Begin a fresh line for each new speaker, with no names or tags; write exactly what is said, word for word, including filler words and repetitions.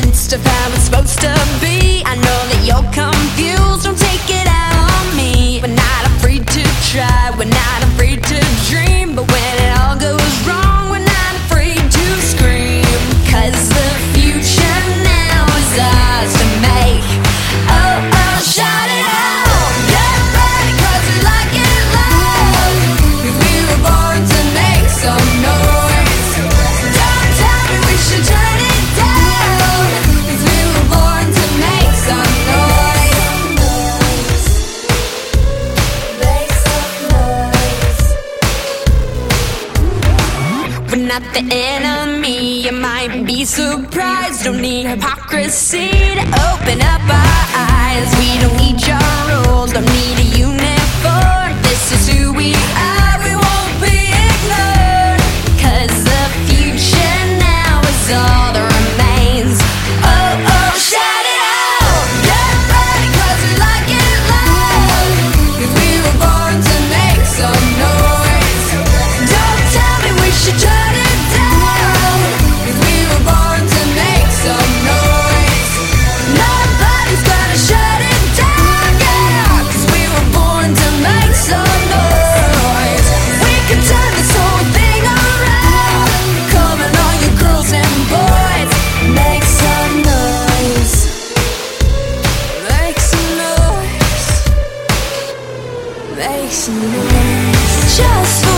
convinced of how it's supposed to be. I know that you're confused, don't take it out on me. We're not afraid to try, we're not afraid to dream. But when it all goes wrong, we're not afraid to scream. Cause the future now is ours to make. Oh, oh, shout it out. Get ready, cause we like it loud. Cause we were born to make some noise. Don't tell me we should turn it down. Cause we were born to make some noise. Make some noise. We're not the enemy, you might be surprised. Don't need hypocrisy to open up our eyes. We don't need your rules, don't need a uniform. This is who we are, we won't be ignored. Cause the future now is all that remains. Oh, oh, shout it out. Get ready, cause we like it loud. Cause we were born to make some noise. Don't tell me we should turn it down. Cause we were born to make some noise. Nobody's gonna shut it down, yeah. Cause we were born to make some noise. We can turn this whole thing around. Come on, all you girls and boys, make some noise. Make some noise. Make some noise. Just